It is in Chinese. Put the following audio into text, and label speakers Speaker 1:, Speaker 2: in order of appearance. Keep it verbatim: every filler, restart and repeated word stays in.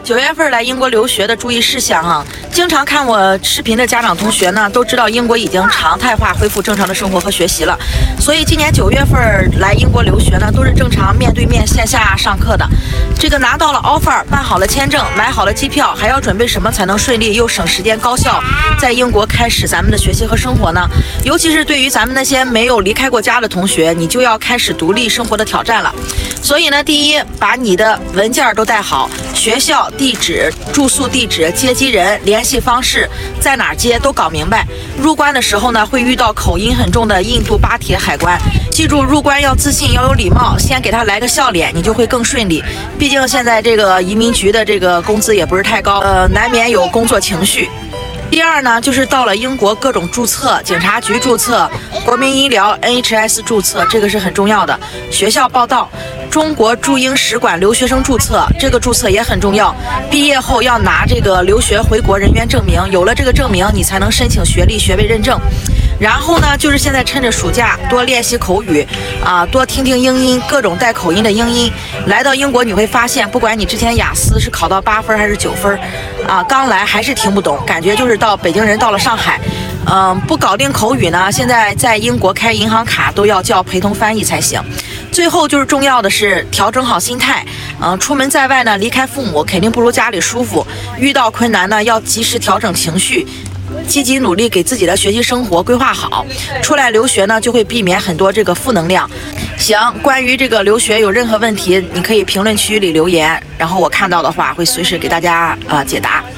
Speaker 1: 九月份来英国留学的注意事项哈，经常看我视频的家长同学呢，都知道英国已经常态化恢复正常的生活和学习了，所以今年九月份来英国留学呢，都是正常面对面线下上课的。这个拿到了 offer， 办好了签证，买好了机票，还要准备什么才能顺利又省时间高效在英国开始咱们的学习和生活呢？尤其是对于咱们那些没有离开过家的同学，你就要开始独立生活的挑战了。所以呢，第一，把你的文件都带好，学校地址、住宿地址、接机人、联系方式，在哪儿接都搞明白。入关的时候呢，会遇到口音很重的印度巴铁海关，记住入关要自信，要有礼貌，先给他来个笑脸，你就会更顺利。毕竟现在这个移民局的这个工资也不是太高，呃，难免有工作情绪。第二呢，就是到了英国各种注册，警察局注册、国民医疗 N H S 注册，这个是很重要的。学校报到，中国驻英使馆留学生注册，这个注册也很重要。毕业后要拿这个留学回国人员证明，有了这个证明，你才能申请学历学位认证。然后呢，就是现在趁着暑假多练习口语啊，多听听英音，各种带口音的英音。来到英国你会发现，不管你之前雅思是考到八分还是九分啊，刚来还是听不懂，感觉就是到北京人到了上海。嗯，不搞定口语呢，现在在英国开银行卡都要叫陪同翻译才行。最后就是重要的是调整好心态，嗯，出门在外呢，离开父母肯定不如家里舒服。遇到困难呢，要及时调整情绪，积极努力给自己的学习生活规划好。出来留学呢，就会避免很多这个负能量。行，关于这个留学有任何问题，你可以评论区里留言，然后我看到的话会随时给大家呃解答。